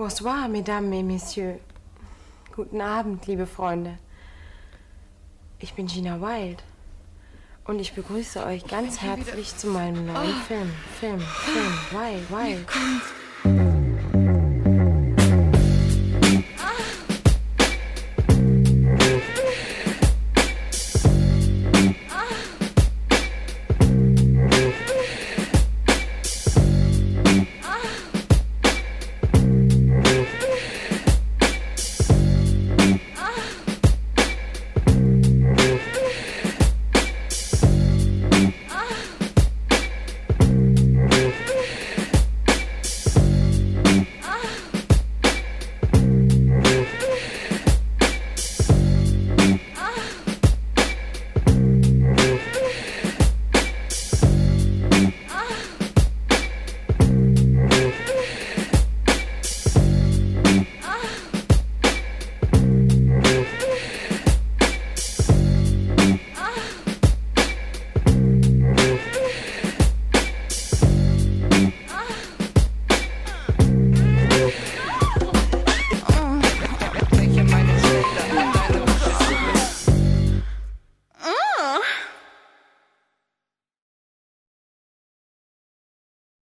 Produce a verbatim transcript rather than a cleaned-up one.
Bonsoir, mesdames et messieurs. Guten Abend, liebe Freunde. Ich bin Gina Wild und ich begrüße euch ganz herzlich zu meinem neuen oh. Film. Film, Film, Wild, Wild. Mir kommt